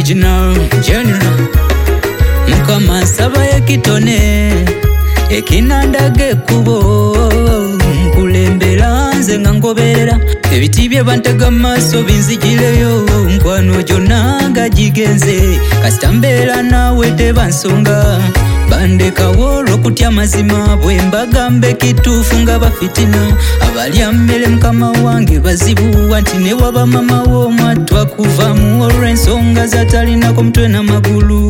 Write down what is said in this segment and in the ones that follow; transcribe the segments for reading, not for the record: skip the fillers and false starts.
Original General Mukama nsaba ekitone ekinandage kubo nkulembera nze nga ngoberera ebiti bye bantega maaso binzigireyo nkwano gyonna nga gigenze kasita mbeera naawe tebansonga bandekawo olw'okutya mazima bwe mbagambe kituufu nga bafitina abalya mmere mukama wange bazibuwa nti ne waba mama w'omwatwa kuvaamu olw'ensonga zatalinako mutwe n'amagulu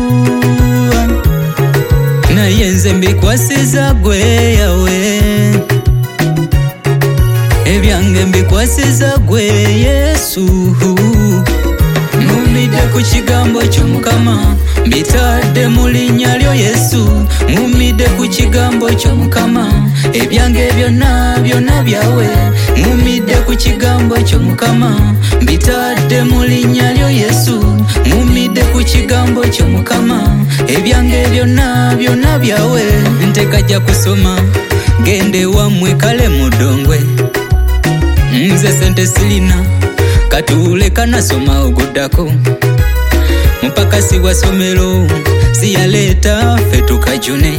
naye nze mbikwasiza gwe yawe ebyange mbikwasiza gwe Yesu mumidde ku kigambo ky'Omukama mbitadde mu linnya lyo Yesu mumidde ku kigambo ky'Omukama ebyange byonna byonna byawe mumidde ku kigambo ky'Omukama mbitadde mu linnya lyo Yesu mumidde ku kigambo ky'Omukama ebyange byonna byonna byawe ntekajja kusoma gende wamwe kale mudongwe nze sente silina katuule kanasoma oguddako mupakasi wa somero siyaleeta ffe tukajune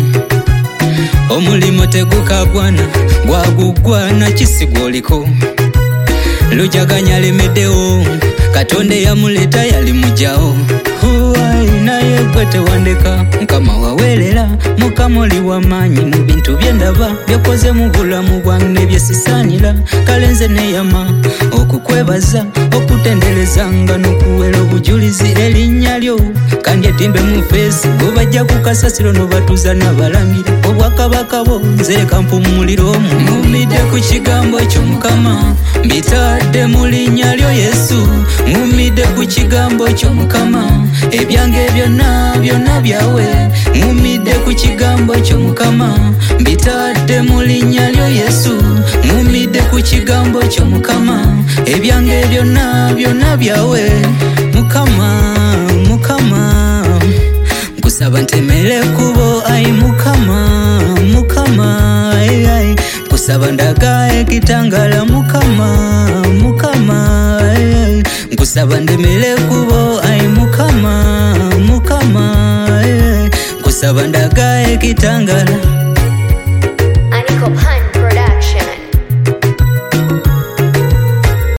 omulimo tegukagwana gwagugwana kisigwoliko lujaganya lemeddewo katonda yamuleeta yali mujjawo naye gwe tewandeka mukama waweerera mukama oli w'amaanyi mu bintu byendaba byokoze mu bulamu bwange nebyesisaanira kale nze neyama okukwebaza okutendereza nga n'okuwera obujulizi erinnya lyo kandi etimbe mu feesi bwe bajja ku kasasiro n'obatuuza n'abalamire obwakabaka bo nzereka mpumuliro omwo mumidde ku kigambo ky'Omukama mbitadde mu linnya lyo Yesu mumidde ku kigambo ky'Omukama ebyange byonna byonna byawe mumidde ku kigambo ky'Omukama mbitadde mu linnya lyo Yesu mumidde ku kigambo ky'Omukama ebyange byonna byonna byawe Mukama Mukama nkusaba ntemere kubo ai Mukama Mukama ai nkusaba ndaga ekitangala Mukama Mukama nkusaba ndemere kubo ai Mukama Mukama nkusaba ndaga ekitangala Aniko Pan